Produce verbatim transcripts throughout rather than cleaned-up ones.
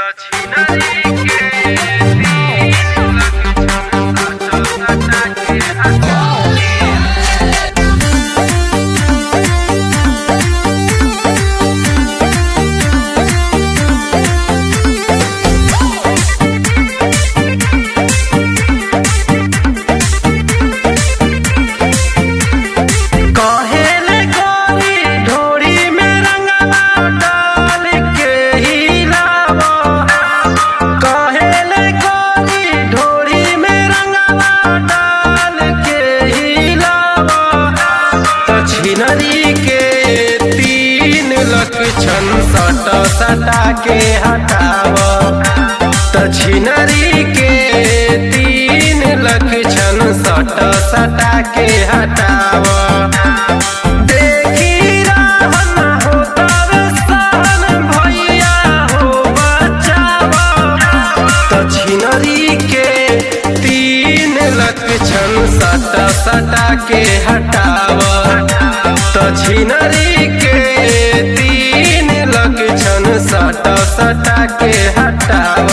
सटा सटा के हटाव त छिनरी के तीन लक्षण सटा सटा के हटाव। देखी रहन हो तब सहन भैया हो बचाव त छिनरी के तीन लक्षण सटा सटा के हटाव त छिनरी के सटा सटा के हटावा।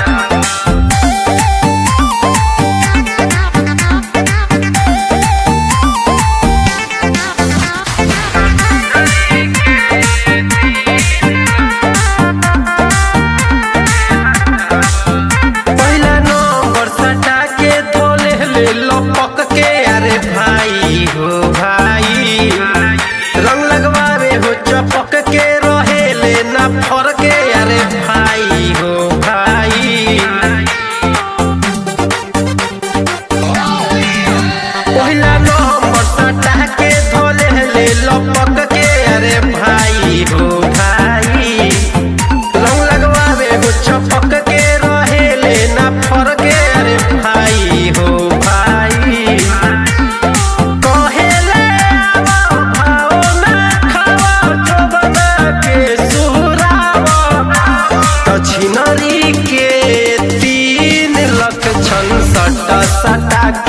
पहला नंबर सटा के धोले ले लपक के अरे भाई हो भाई रंग लगवावे हो चपक के फर के अरे भाई हो भाई। पहला नंबर सटा के धोले ले लपक के अरे भाई हो भाई रंग लगवावे हो चपक के रहे ले ना फर के अरे भाई हो भाई। कहेले भाव ना खावा तो बना के छिनरी के तीन लक्षण सटा सटा